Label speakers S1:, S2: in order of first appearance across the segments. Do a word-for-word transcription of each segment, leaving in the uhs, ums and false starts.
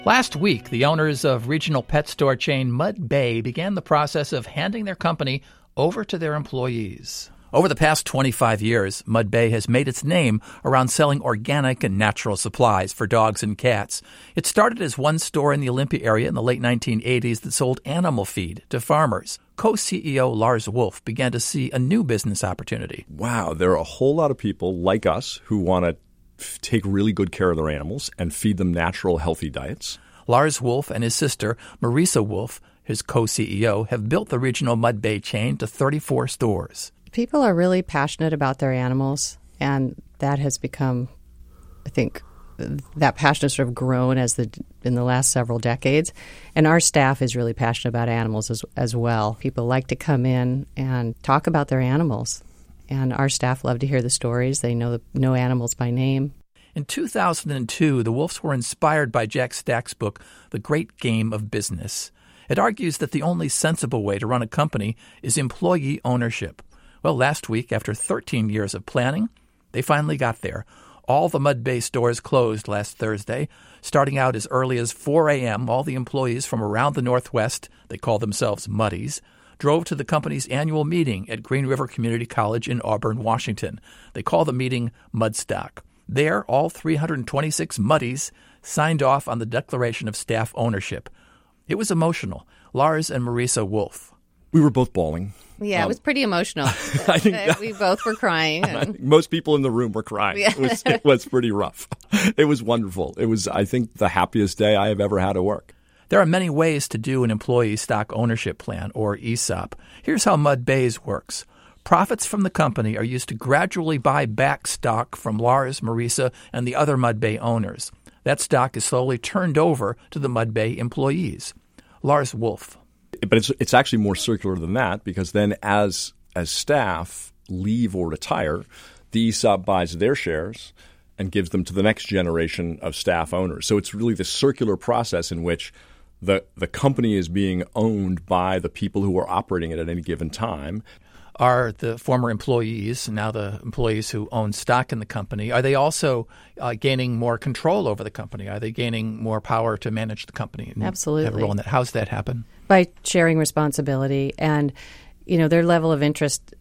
S1: Last week, the owners of regional pet store chain Mud Bay began the process of handing their company over to their employees. Over the past twenty-five years, Mud Bay has made its name around selling organic and natural supplies for dogs and cats. It started as one store in the Olympia area in the late nineteen eighties that sold animal feed to farmers. Co-C E O Lars Wolf began to see a new business opportunity.
S2: Wow, there are a whole lot of people like us who want to f- take really good care of their animals and feed them natural, healthy diets.
S1: Lars Wolf and his sister, Marisa Wolf, his co-C E O, have built the regional Mud Bay chain to thirty-four stores.
S3: People are really passionate about their animals, and that has become, I think, that passion has sort of grown as the in the last several decades. And our staff is really passionate about animals as, as well. People like to come in and talk about their animals, and our staff love to hear the stories. They know the, know animals by name.
S1: In two thousand two, the Wolfs were inspired by Jack Stack's book, The Great Game of Business. It argues that the only sensible way to run a company is employee ownership. Well, last week, after thirteen years of planning, they finally got there. All the Mud Bay stores closed last Thursday. Starting out as early as four a.m., all the employees from around the Northwest, they call themselves Muddies, drove to the company's annual meeting at Green River Community College in Auburn, Washington. They call the meeting Mudstock. There, all three hundred twenty-six Muddies signed off on the Declaration of Staff Ownership. It was emotional. Lars and Marisa Wolf.
S2: We were both bawling.
S3: Yeah, um, it was pretty emotional.
S2: I think
S3: we both were crying. And...
S2: I think most people in the room were crying.
S3: Yeah.
S2: It was, it was pretty rough. It was wonderful. It was, I think, the happiest day I have ever had at work.
S1: There are many ways to do an employee stock ownership plan, or E S O P. Here's how Mud Bay's works. Profits from the company are used to gradually buy back stock from Lars, Marisa, and the other Mud Bay owners. That stock is slowly turned over to the Mud Bay employees. Lars Wolf.
S2: But it's it's actually more circular than that, because then as as staff leave or retire, the E S O P buys their shares and gives them to the next generation of staff owners. So it's really the circular process in which the the company is being owned by the people who are operating it at any given time.
S1: Are the former employees, now the employees who own stock in the company, are they also uh, gaining more control over the company? Are they gaining more power to manage the company? And
S3: Absolutely.
S1: Have a role in that? How does that happen?
S3: By sharing responsibility. And, you know, their level of interest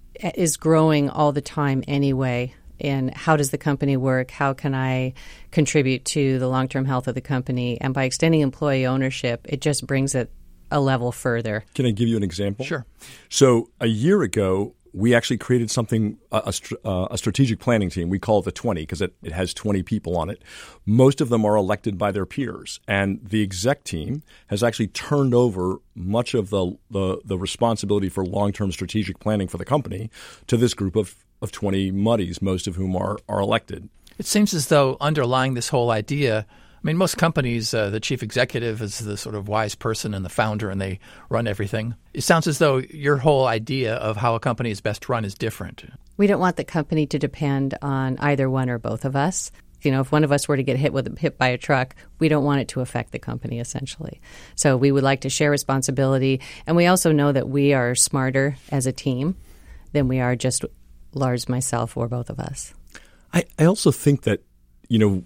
S3: is growing all the time anyway. And how does the company work? How can I contribute to the long-term health of the company? And by extending employee ownership, it just brings it a level further.
S2: Can I give you an example?
S1: Sure.
S2: So a year ago, we actually created something, a, a, a strategic planning team. We call it the twenty because it, it has twenty people on it. Most of them are elected by their peers. And the exec team has actually turned over much of the, the, the responsibility for long-term strategic planning for the company to this group of, of twenty Muddies, most of whom are, are elected.
S1: It seems as though underlying this whole idea, I mean, most companies, uh, the chief executive is the sort of wise person and the founder, and they run everything. It sounds as though your whole idea of how a company is best run is different.
S3: We don't want the company to depend on either one or both of us. You know, if one of us were to get hit with hit by a truck, we don't want it to affect the company, essentially. So we would like to share responsibility, and we also know that we are smarter as a team than we are just Lars, myself, or both of us.
S2: I, I also think that, you know,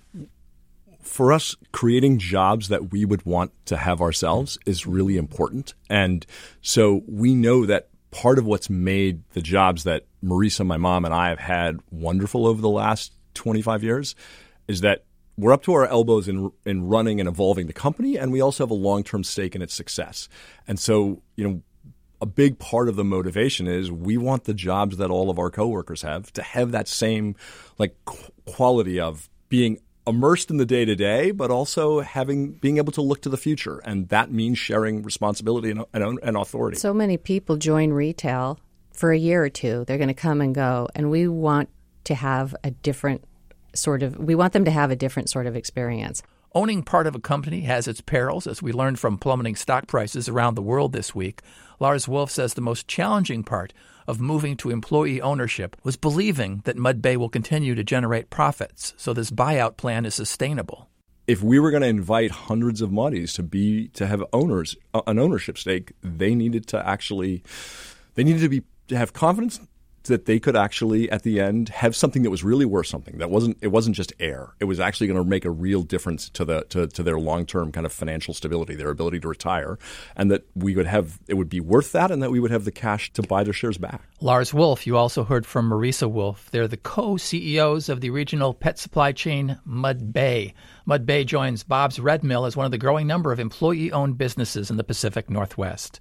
S2: for us, creating jobs that we would want to have ourselves is really important. And so we know that part of what's made the jobs that Marisa, my mom, and I have had wonderful over the last twenty-five years is that we're up to our elbows in in running and evolving the company, and we also have a long-term stake in its success. And so, you know, a big part of the motivation is we want the jobs that all of our coworkers have to have that same like qu- quality of being immersed in the day-to-day, but also having being able to look to the future. And that means sharing responsibility and, and, and authority.
S3: So many people join retail for a year or two. They're going to come and go. And we want to have a different sort of – we want them to have a different sort of experience.
S1: Owning part of a company has its perils, as we learned from plummeting stock prices around the world this week. Lars Wolf says the most challenging part of moving to employee ownership was believing that Mud Bay will continue to generate profits, so this buyout plan is sustainable.
S2: If we were going to invite hundreds of Muddies to be to have owners an ownership stake, they needed to actually they needed to be to have confidence that they could actually, at the end, have something that was really worth something. That wasn't it wasn't just air. It was actually going to make a real difference to the to, to their long-term kind of financial stability, their ability to retire, and that we would have it would be worth that, and that we would have the cash to buy their shares back.
S1: Lars Wolff, you also heard from Marisa Wolff. They're the co-C E Os of the regional pet supply chain Mud Bay. Mud Bay joins Bob's Red Mill as one of the growing number of employee-owned businesses in the Pacific Northwest.